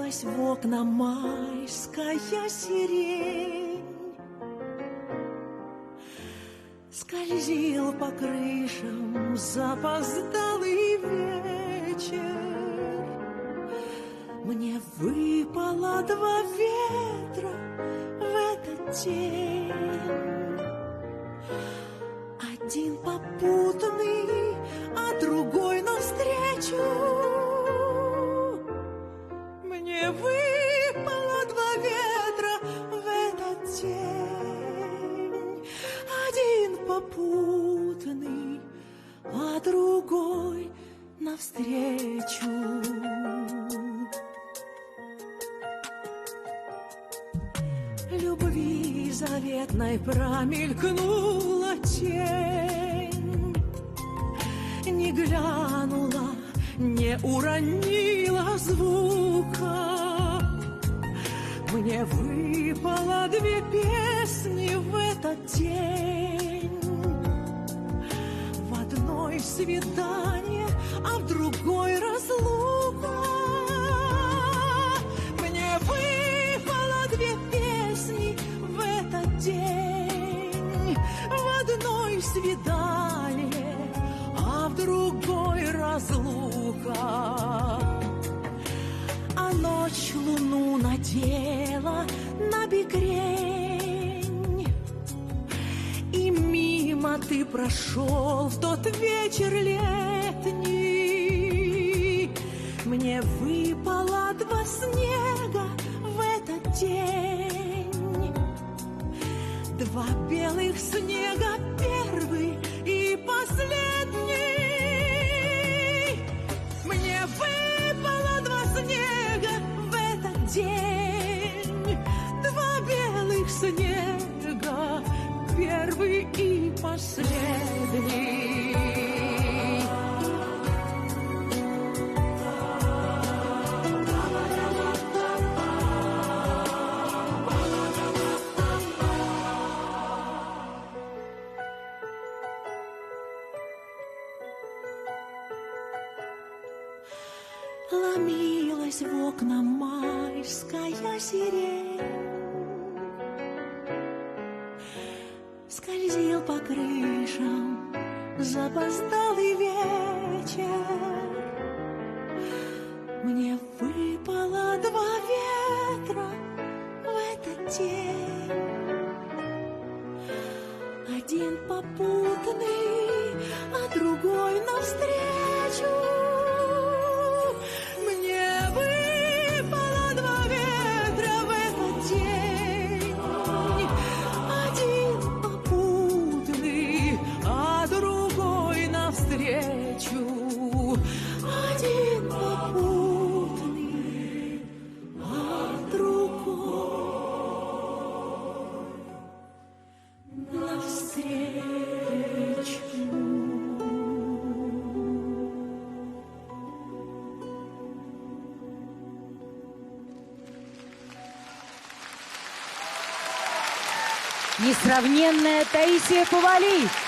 Ломилась в окна майская сирень, скользил по крышам запоздалый вечер. Мне выпало два ветра в этот день. Один попутный, а другой навстречу. Мне выпало два ветра в этот день. Один попутный, а другой навстречу. Любви заветной промелькнула тень, не глянула, не уронила звука. Мне выпало две песни в этот день. В одной свидание, а в другой разлука. Мне выпало две песни в этот день. В одной свидание, а в другой разлука. А ночь луну надела на бекрень, и мимо ты прошел в тот вечер летний. Мне выпало два снега в этот день. Два белых снега, первый и последний. Мне выпало два снега в этот день. Два белых снега, первый и последний. Ломилась в окна майская сирень, скользил по крышам запоздалый вечер. Мне выпало два ветра в этот день. Один попутный, а другой навстречу. Один попутный, а другой навстречу. Несравненная Таисия Повалий.